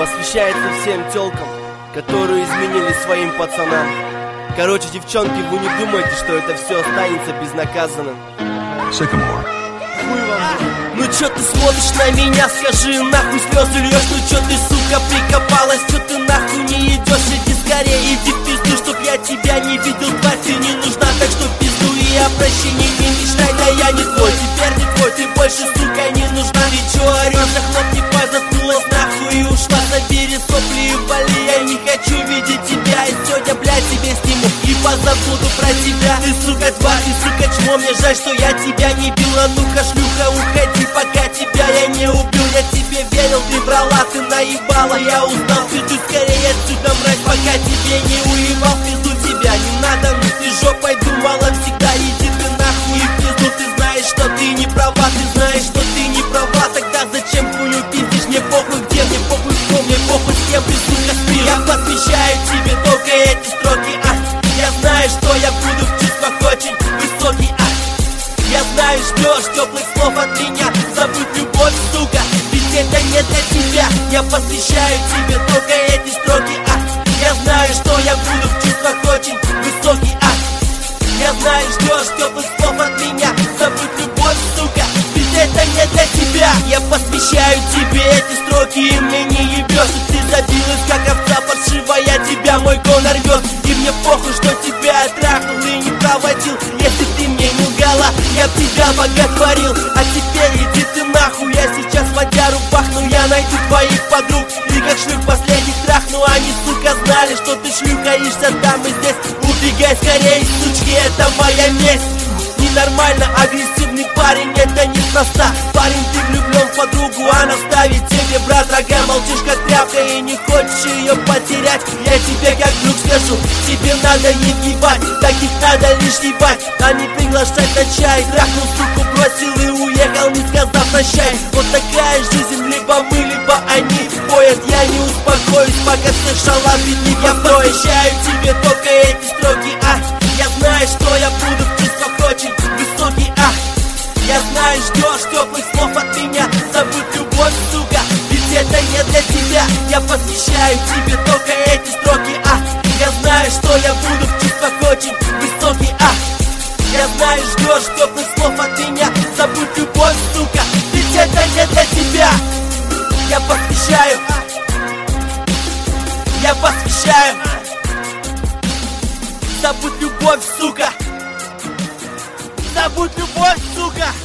посвящается всем тёлкам, которые изменили своим пацанам. Короче, девчонки, вы не думайте, что это все останется безнаказанным. Ну чё ты смотришь на меня, скажи, нахуй слезы льёшь? Ну чё ты, сука, прикопалась, чё ты нахуй не идёшь? Иди скорее, иди в пизду, чтоб я тебя не видел, тварь, ты не нужна, так что в пизду и обращение не мечтай, да я не твой, теперь не твой, ты больше, сука, не нужна. Ты чё орёшь, захлопни пасть, заткнулась нахуй и ушла, забери сопли и вали, я не хочу видеть тебя, и сегодня, блядь, тебе сниму и позабуду про тебя. Ты, сука, тварь, ты, сука, чмо, мне жаль, что я тебя не бил, а ну-ка, шлюха, уходи, пока тебя я не убил. Я тебе верил, ты врала, ты наебала, я узнал, ты скорее отсюда, мразь, пока тебе не уебал. В пизду тебя не надо, ну ты жопой думала всегда, иди ты нахуй и в пизду. Ты знаешь, что ты не права, ты знаешь, что ты не права, тогда зачем хуйню пиздишь? Мне похуй где, мне похуй кто, мне похуй с кем, ты, сука, спишь. Я посвящаю тебе только эти строки, я знаю, что я буду в чувствах очень высокий, я знаю, ждешь теплых слов от меня, забудь любовь, сука, ведь это не для тебя. Я посвящаю тебе только эти строки, я знаю, что я буду в чувствах очень высокий, я знаю, ждешь теплых слов от меня, забудь любовь, сука, ведь это не для тебя. Я посвящаю тебе эти строки, и мне не ебешь, ты забилась, как овца паршивая, тебя мой гон рвет, и мне похуй, что тебя я трахнул и не проводил. Если ты мне не лгала, я б тебя боготворил, а теперь иди ты нахуй, я сейчас водяру бахну, я найду твоих подруг и как шлюх последних трахну. Они, сука, знали, что ты шлюхаешься там и здесь, убегай скорее, сучки, это моя месть. Ненормально агрессивный парень, это неспроста. Парень, ты влюблен в подругу, она ставит тебе, брат, рога, молчишь как тряпка и не хочешь ее потерять. Я тебе как друг скажу, тебе надо не въебать, таких надо лишь ебать, а не приглашать на чай. Трахнул, суку, бросил и уехал, не сказав прощай. Вот такая жизнь, либо мы, либо они поят. Я не успокоюсь, пока слышала бедник. Я посвящаю тебе только эти строки, я знаю, что я буду в чувствах очень высокий, я знаю, ждешь теплых слов от меня, забудь любовь, сука, ведь это не для тебя. Я посвящаю тебе только эти строки, я знаю, что я буду в чувствах очень высокий, я знаю, ждешь теплых слов от меня, забудь любовь, сука, ведь это не для тебя. Я посвящаю, забудь любовь, сука, забудь любовь, сука.